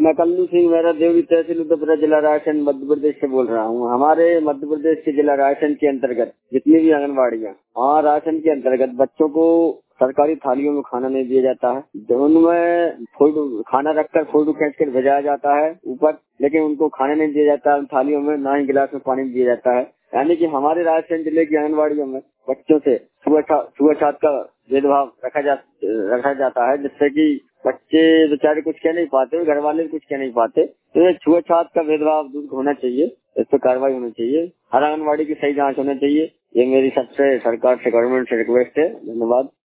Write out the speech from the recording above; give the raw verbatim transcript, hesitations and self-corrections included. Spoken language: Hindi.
मैं कल्लू सिंह मेरा देवरी तहसील उदयपुर जिला रायसेन मध्य प्रदेश से बोल रहा हूँ। हमारे मध्य प्रदेश के जिला रायसेन के अंतर्गत जितनी भी आंगनबाड़ियाँ, हाँ राशन के अंतर्गत बच्चों को सरकारी थालियों में खाना नहीं दिया जाता है। उनमें फोटो खाना रखकर फोटो खींच कर भेजाया जाता है ऊपर, लेकिन उनको खाना नहीं दिया जाता है थालियों में, ना ही गिलास में पानी दिया जाता है। यानी कि हमारे रायसेन जिले की आंगनबाड़ियों में बच्चों से छुआछूत का भेदभाव रखा जा रखा जाता है, जिससे कि बच्चे बेचारे कुछ कह नहीं पाते, घर वाले कुछ कह नहीं पाते। तो ये छुआछूत का भेदभाव दूर होना चाहिए, इस पर कार्रवाई होनी चाहिए, हर आंगनबाड़ी की सही जांच होनी चाहिए। ये मेरी सबसे सरकार से, गवर्नमेंट से रिक्वेस्ट है। धन्यवाद।